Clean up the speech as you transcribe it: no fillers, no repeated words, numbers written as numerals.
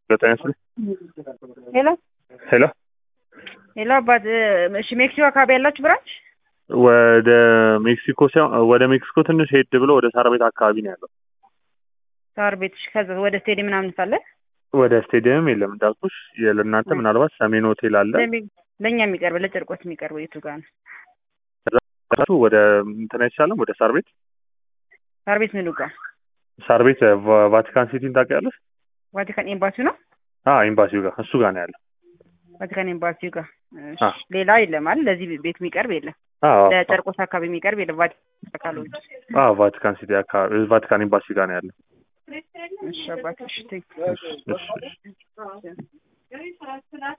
በጣም ሄሎ ሄሎ ሄሎ አባት እሺ ሜክሲኮ አካባቢ ያላችሁ ብራንች ወደ ሜክሲኮ ሳይሆን ወደ ሜክሲኮ ትንሽ ሄድ ብሎ ወደ ሳር ቤት አካባቢ ነው ያለው። ሳር ቤት እሺ ከዛ ወደ ስቴዲየም ምናምን ሳለ ወደ ስቴዲየም የለም እንዳልኩሽ። ለእናንተ ምናልባት ሰሜን ሆቴል አለ። ለእኛ የሚቀርብ ለጨርቆስ የሚቀርበው የቱ ጋር ነው? ራሱ ወደ እንትን አይቻልም። ወደ ሳር ቤት ሳር ቤት ምኑ ጋር? ሳር ቤት ቫቲካን ሲቲን ታውቂያለሽ? ቫቲካን ኤምባሲው ነው። ኤምባሲው ጋር እሱ ጋር ነው ያለው። ቫቲካን ኤምባሲው ጋር ሌላ የለም አይደል? ለዚህ ቤት የሚቀርብ የለም። ለጨርቆስ አካባቢ የሚቀርብ የለም። ቫቲካን ቫቲካን ሲቲ አካባቢ ቫቲካን ኤምባሲ ጋር ነው ያለው። እሺ አባት እሺ